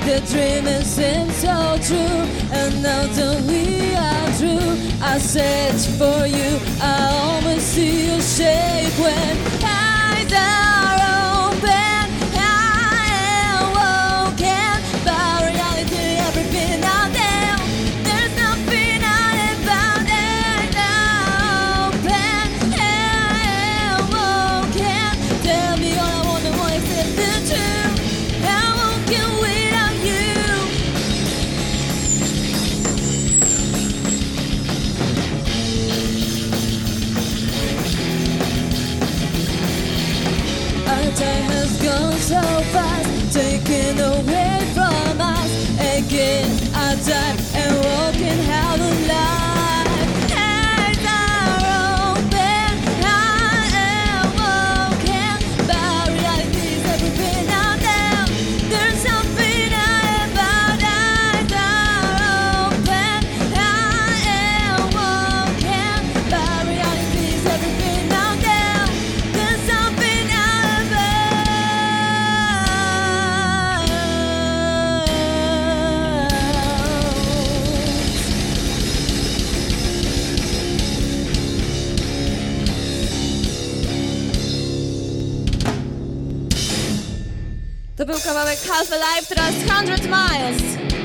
The dream seems so true, and now that we are through, I search for you. I always see your shape when eyes are open. I am woken by reality, everything out there. There's nothing out about it. Open, I am woken. Tell me all I want and what is it the truth. I'm woken without you. Our time has gone so fast, taken away from us. Again, our time and walking out of life. Eyes are open, I am woken by reality's everything out there. There's something about eyes are open, I am woken by reality's everything out there. There's something To był kawałek Half Alive, teraz 100 Miles.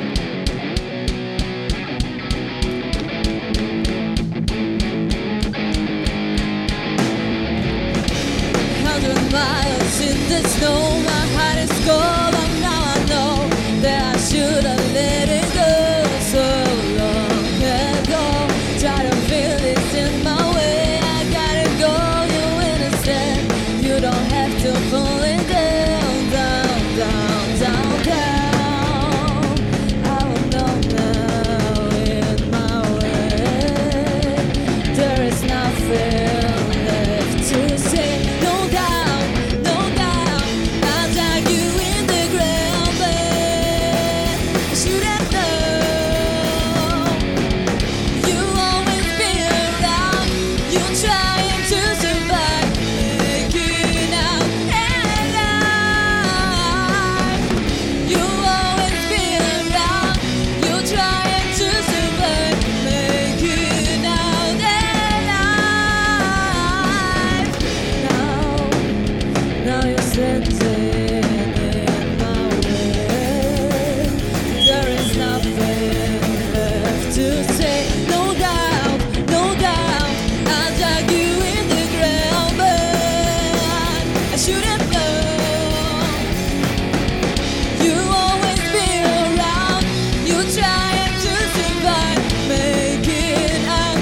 100 miles in the snow, my heart is cold, and now I know that I should have let it go so long ago. Try to feel this in my way, I gotta go, you understand. You don't have to fall in down, down, down, down, down. I will know now in my way. There is nothing left to say. No doubt, no doubt, I'll drag you in the ground, but I should have known. You always been around, you trying to survive, making out alive. You always been around, you trying to survive, making out alive. Now you're sitting in my way. There is nothing left to say. No doubt, no doubt, I'll drag you in the ground, but I should have known. You always been around, you trying to survive, making out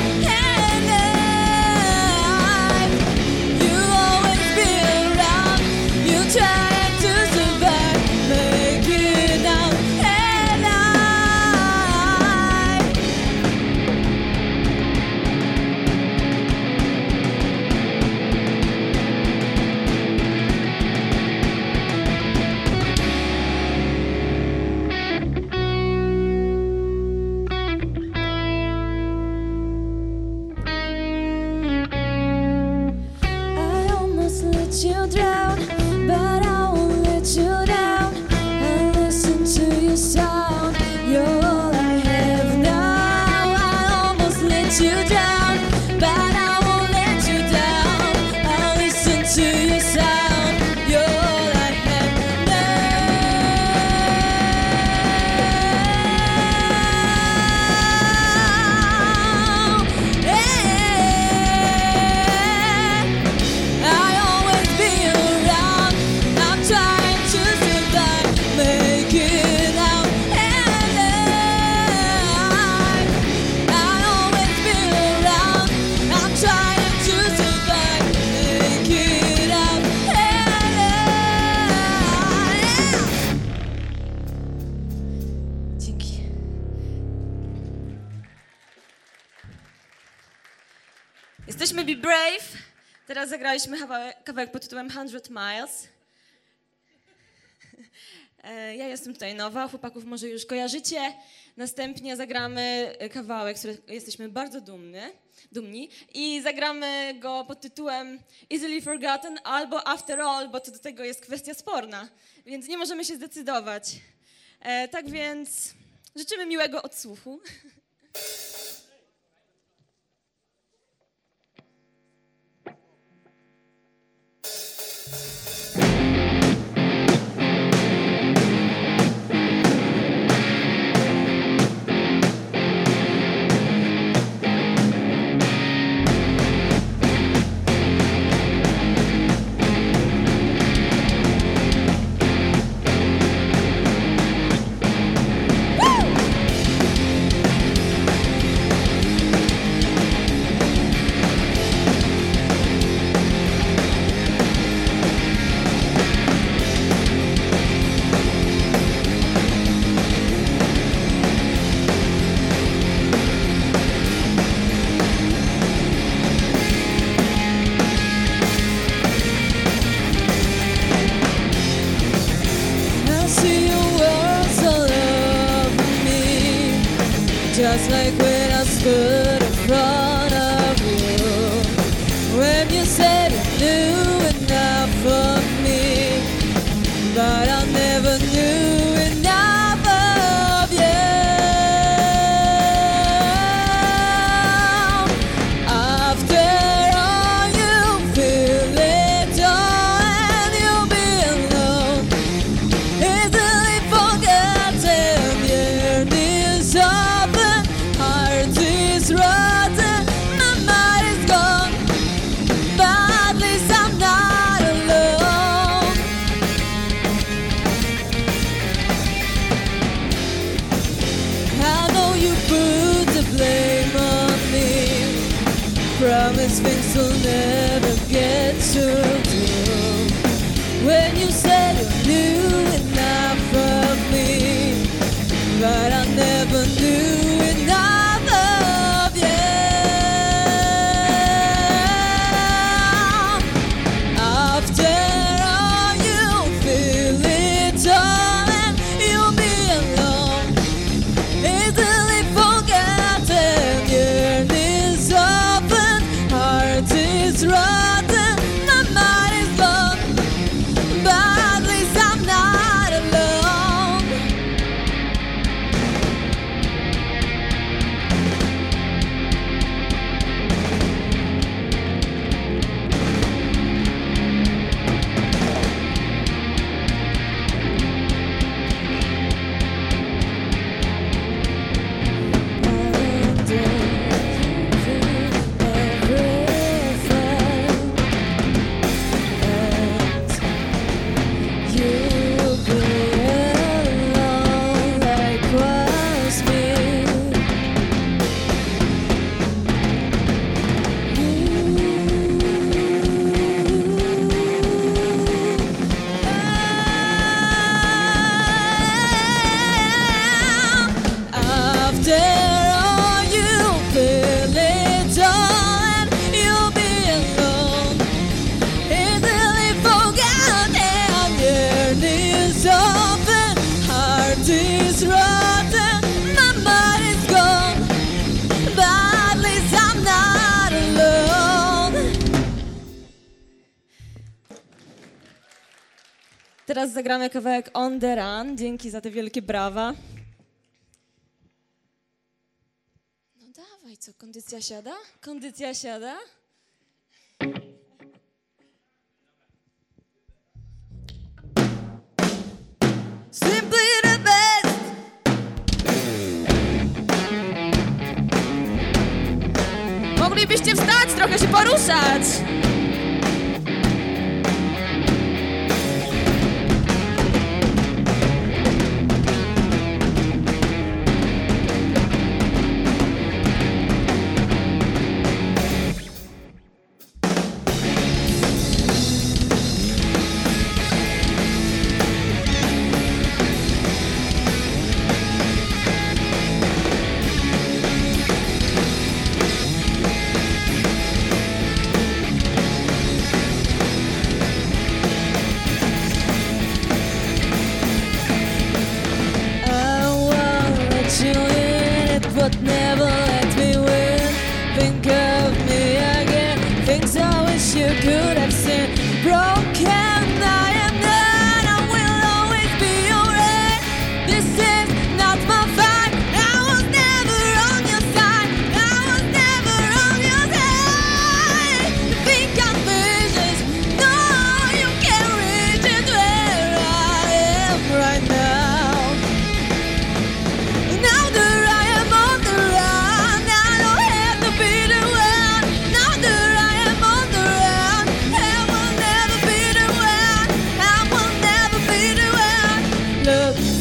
alive. You always been around, you trying to survive, making out alive. I almost let you drown, but I won't let you down. I listen to your sound, you're all I have now. I almost let you down, but I won't let you down. I listen to your sound, you're all I have now. I always be around, I'm trying to survive, making out alive. I always be around, I'm trying to survive, making out alive. Dzięki. Jesteśmy Be Brave. Teraz zagraliśmy kawałek pod tytułem 100 Miles. Ja jestem tutaj nowa, chłopaków może już kojarzycie. Następnie zagramy kawałek, z którego jesteśmy bardzo dumni i zagramy go pod tytułem Easily Forgotten albo After All, bo to do tego jest kwestia sporna, więc nie możemy się zdecydować. Tak więc życzymy miłego odsłuchu. Just like when I stood in front of you, when you said you knew enough of me, but I never knew enough of you. After all, you feel it all and you'll be alone, easily forgotten. Yearnings open, heart is rotten, my mind is gone, but at least I'm not alone. I know you put the blame on me, promise things will never get to do. When you said you knew enough of me, but I never knew enough of you. After all, you'll feel it all and you'll be alone, easily forgotten. Yearnings open, heart is rotten, my mind is gone, but at least I'm not alone. After all, you feel it all and you'll be alone, easily forgotten. Yearnings open, heart is rotten, my mind is gone, but at least I'm not alone. Teraz zagramy kawałek On The Run. Dzięki za te wielkie brawa. No dawaj, co, kondycja siada? Kondycja siada? Simply the best. Moglibyście wstać, trochę się poruszać. But never let me win. Think of me again, things I wish you could have seen. Broken, I am done, I will always be alright. This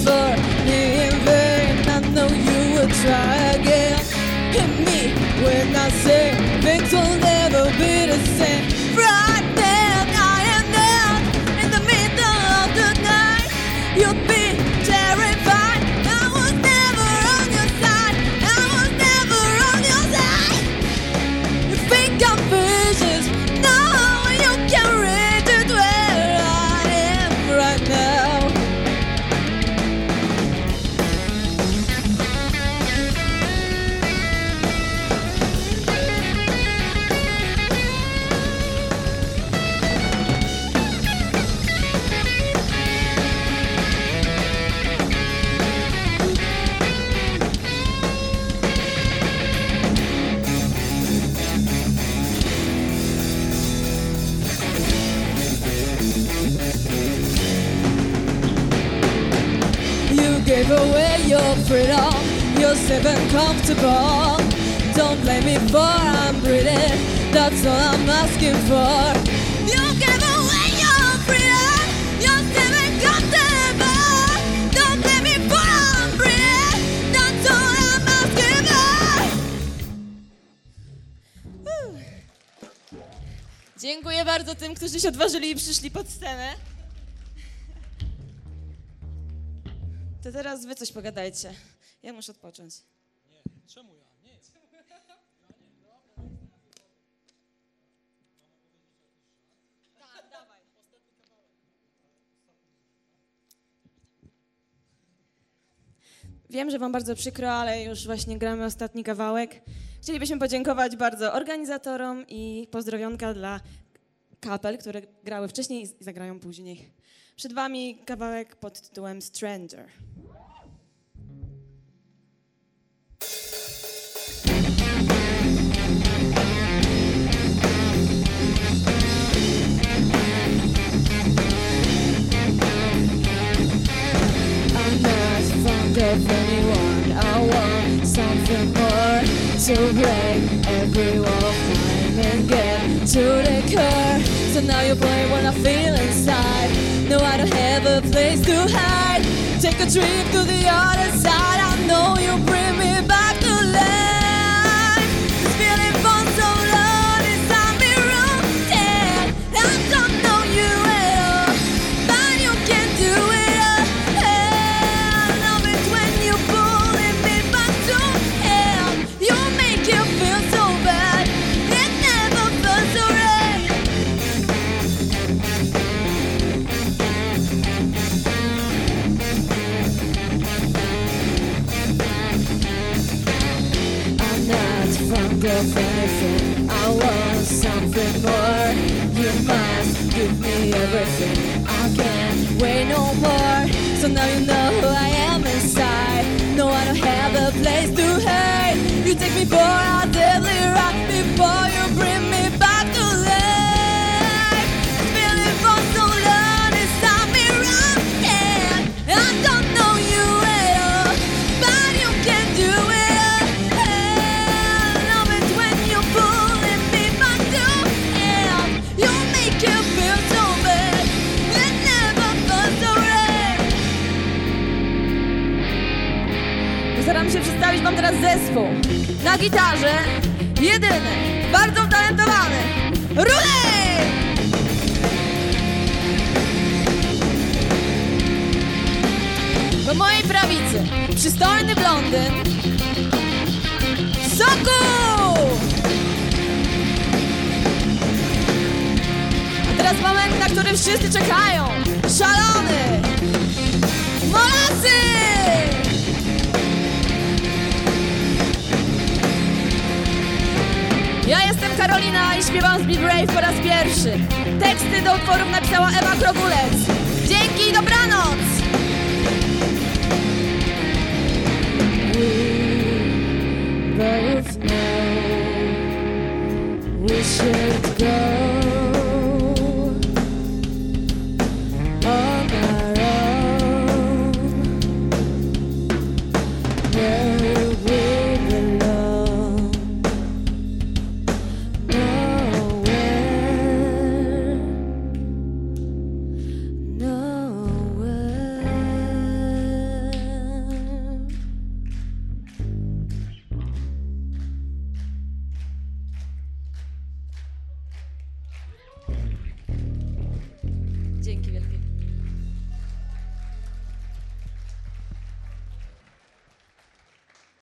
for me in vain. I know you will try again. Hit me when I say things will never be the same. Right then, I am down in the middle of the night. You'll be terrified. I was never on your side. I was never on your side. You think I'm vicious? No, you can't reach it where I am right now. You gave away your freedom, you're safe and comfortable. Don't blame me for I'm breathing, that's all I'm asking for. You gave away your freedom, you're safe and comfortable. Don't blame me for I'm breathing, that's all I'm asking for. Dziękuję bardzo tym, którzy się odważyli i przyszli pod scenę. To teraz wy coś pogadajcie. Ja muszę odpocząć. Nie, czemu ja? Nie. Tak, dawaj. Wiem, że wam bardzo przykro, ale już właśnie gramy ostatni kawałek. Chcielibyśmy podziękować bardzo organizatorom i pozdrowionka dla kapel, które grały wcześniej i zagrają później. Przed wami kawałek pod tytułem Stranger. I'm not fond of anyone, I want something more. To break every wall, climb and get to the core. So now you play what I feel inside. No, I don't have a place to hide. Take a trip to the other side. I know you bring me back to life. This feeling for so long inside me rooted. I don't know you at all, but you can do it all. I love it when you pulling me back to hell. You make it feel so bad. It never felt so right. I'm not fond of anything, I want something more. You must give me everything, I can't wait no more. So now you know who I am inside. No, I don't have a place to hide. You take me for a deadly ride before you bring me back to life. Feeling for so long inside me running. I don't know you at all, but you can do it all. I love it when you pulling me back to hell. You make it feel so bad. It never felt so right. Postaram się przedstawić wam teraz zespół. Na gitarze jedyny, bardzo utalentowany Rulej! Po mojej prawicy przystojny blondyn Soku! A teraz moment, na który wszyscy czekają. Szalony Molasy! Ja jestem Karolina i śpiewam z Be Brave po raz pierwszy. Teksty do utworów napisała Ewa Krogulec. Dzięki i dobranoc!